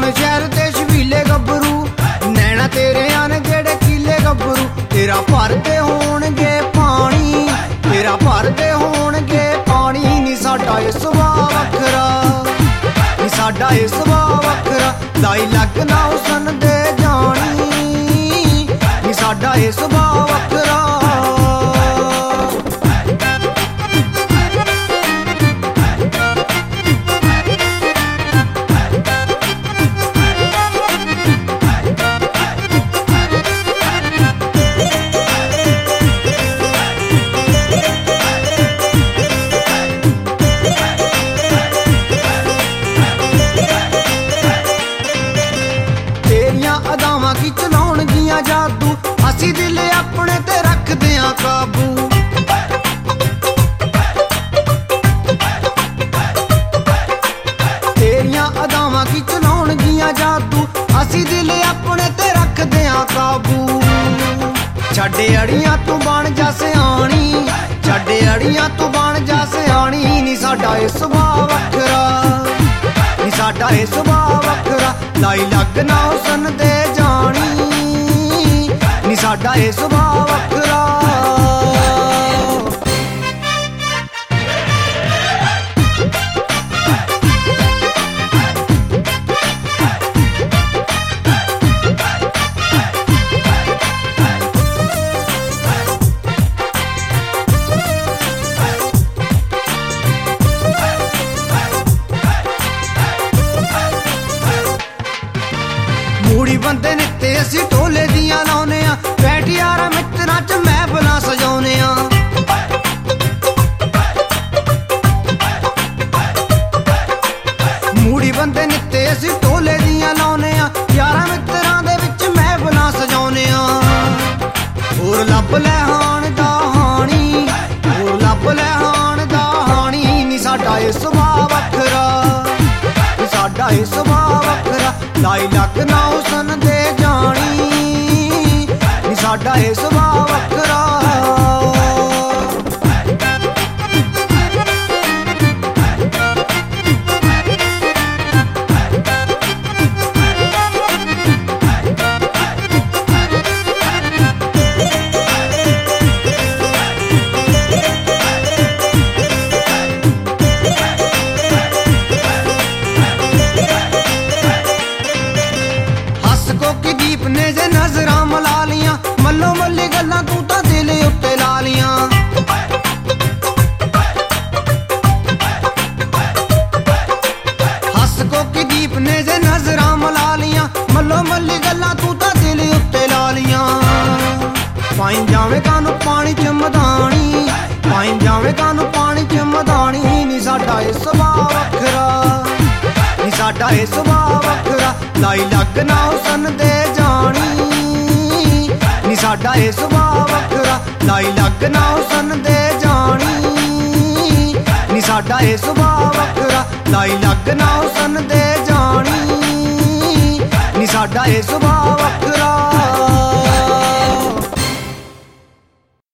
सोने शहर ते छबीले गब्बरू, नैना तेरे आने जेड़े कीले गब्बरू। तेरा भरदे होणगे पानी, तेरा भरदे होणगे पानी। नी साडा ए सुभाऽ वखरा, नी साडा ए सुभाऽ वखरा। लाई लग ना हुसन दे जानी, नी साडा ए सुभाऽ वखरा। अदावां की चलाउणगियां जादू, असी दिल अपने ते रखदे आ काबू। तेरियां अदावां की चलाउणगियां जादू, असी दिल अपने ते रखदे आ काबू। छड्डे अड़ियां तू बन जा सियाणी, छड्डे अड़ियां तू बन जा सियाणी। नी साडा ए सुभाऽ वखरा, नी साडा ए सुभाऽ वखरा। लाई लग ना हुसन दे जानी, नी साडा ए सुभाऽ वखरा। मूड़ी बंदे नित्ते असी ढोले दियां लाउने आ, बैठ यारा मित्तरां च महफिलां सजाउने आ। मूड़ी बंदे नित्ते असी ढोले दियां लाउने आ, यारा मित्तरां दे विच महफिलां सजाउने आ। होर लभ लै हाण दा हानी, होर लभ लै हाण दा हानी। नी साडा ए सुभाऽ वखरा, नी साडा ए सुभाऽ वखरा। लाई लग ना हुसन दे जानी, नी साडा ए सुभाऽ वखरा। दीप ने जे नजरां मला लियां, मल्लो मल्ली गल्लां तू तां दिल उत्ते ला लियां। हस कोकी दीप ने जे नजरां मला लियां, मल्लो मल्ली गल्लां तू तां दिल उत्ते ला लियां। पाई जावे कानू पानी च मदानी, पाई जावे कानू पानी च मदानी। नी साडा ए सुभाऽ वखरा, नी साडा ए सुभाऽ वखरा। लाई लग ना हुसन दे जानी, नी साडा ए सुभाऽ वखरा। लाई लग ना हुसन दे जानी, नी साडा ए सुभाऽ वखरा। लाई लग ना हुसन दे जानी, नी साडा ए सुभाऽ वखरा।